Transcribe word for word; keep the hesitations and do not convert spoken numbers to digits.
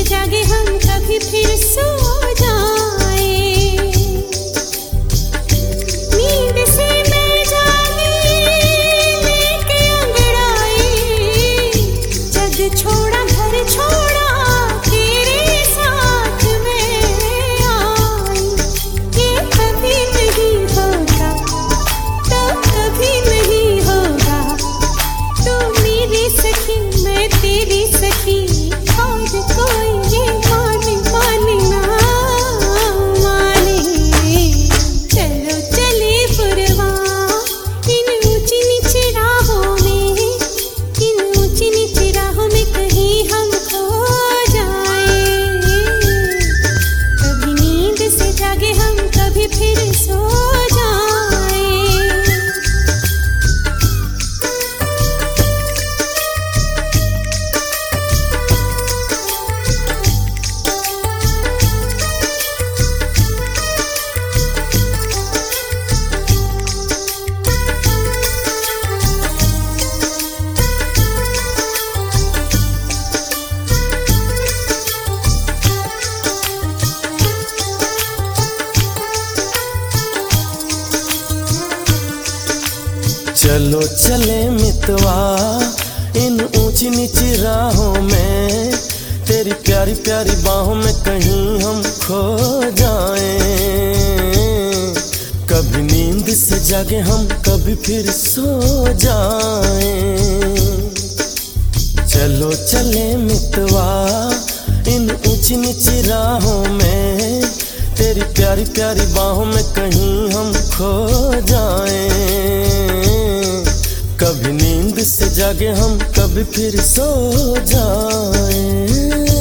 जागे हम कभी फिर सो जाए। नींद से मैं जागी लेके अंगड़ाई, जग छोड़ा घर छोड़ा तेरे साथ में आई। ये कभी नहीं होगा तो कभी नहीं होगा, तू मेरी सखी मैं तेरी सखी, और कोई ये माने माने ना माने। चलो चले पुरवा इन ऊंची नीची राहों में, इन ऊंची नीची राहों में कहीं हम खो जाए। कभी नींद से जागे हम कभी फिर सो जाए। चलो चले मितवा इन ऊंची नीची राहों में, तेरी प्यारी प्यारी बाहों में कहीं हम खो जाएं। कभी नींद से जागे हम कभी फिर सो जाएं। चलो चले मितवा इन ऊंची नीची राहों में, तेरी प्यारी प्यारी बाहों में कहीं हम खो जाएं। कभी नींद से जागे हम कभी फिर सो जाएं।